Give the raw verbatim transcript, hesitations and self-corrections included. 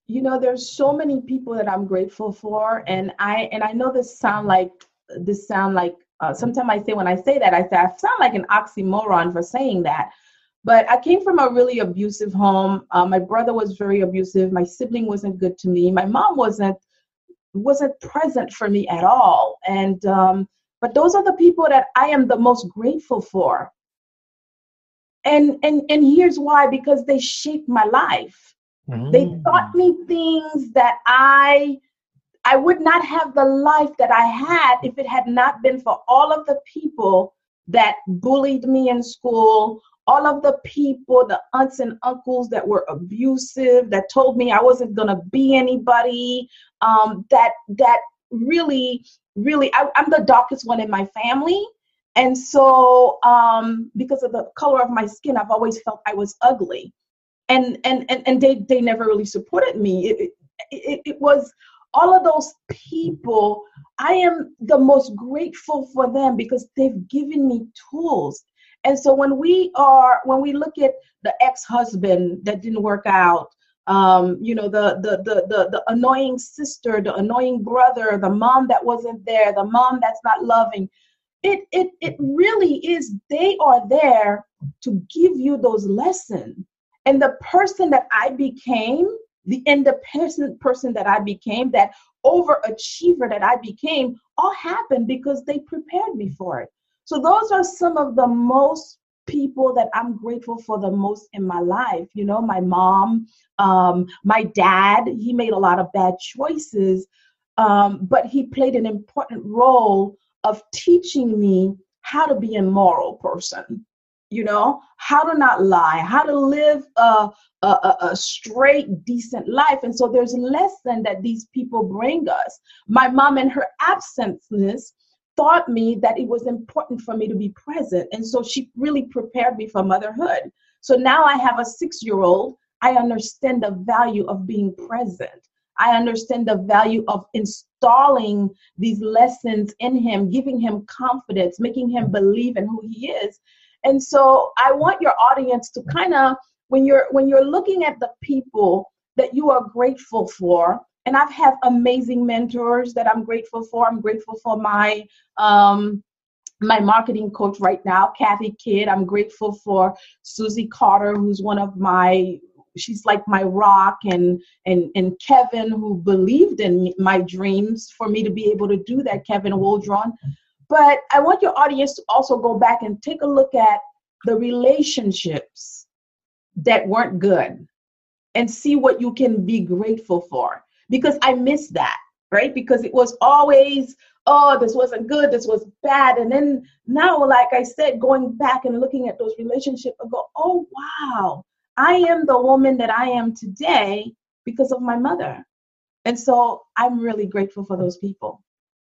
You know, there's so many people that I'm grateful for, and I and I know this sound like this sound like uh, sometimes I say when I say that I say I sound like an oxymoron for saying that, but I came from a really abusive home. Uh, my brother was very abusive. My sibling wasn't good to me. My mom wasn't wasn't present for me at all. And um, but those are the people that I am the most grateful for. And and and here's why: because they shaped my life. They taught Mm. me things that I I would not have the life that I had if it had not been for all of the people that bullied me in school, all of the people, the aunts and uncles that were abusive, that told me I wasn't gonna be anybody, um, that that really, really, I, I'm the darkest one in my family. And so um, because of the color of my skin, I've always felt I was ugly. And and and, and they, they never really supported me. It, it, it was all of those people. I am the most grateful for them because they've given me tools. And so when we are when we look at the ex-husband that didn't work out, um, you know, the, the the the the annoying sister, the annoying brother, the mom that wasn't there, the mom that's not loving, it it it really is, they are there to give you those lessons. And the person that I became, the independent person that I became, that overachiever that I became, all happened because they prepared me for it. So those are some of the most people that I'm grateful for the most in my life. You know, my mom, um, my dad, he made a lot of bad choices, um, but he played an important role of teaching me how to be a moral person, you know, how to not lie, how to live a, a, a, a straight, decent life. And so there's a lesson that these people bring us. My mom, in her absenceness, taught me that it was important for me to be present. And so she really prepared me for motherhood. So now I have a six-year-old. I understand the value of being present. I understand the value of installing these lessons in him, giving him confidence, making him believe in who he is. And so I want your audience to kind of, when you're when you're looking at the people that you are grateful for, and I've had amazing mentors that I'm grateful for. I'm grateful for my um, my marketing coach right now, Kathy Kidd. I'm grateful for Susie Carter, who's one of my, she's like my rock, and and and Kevin, who believed in me, my dreams for me to be able to do that, Kevin Waldron. But I want your audience to also go back and take a look at the relationships that weren't good and see what you can be grateful for. Because I miss that, right? Because it was always, oh, this wasn't good, this was bad. And then now, like I said, going back and looking at those relationships, I go, oh, wow, I am the woman that I am today because of my mother. And so I'm really grateful for those people.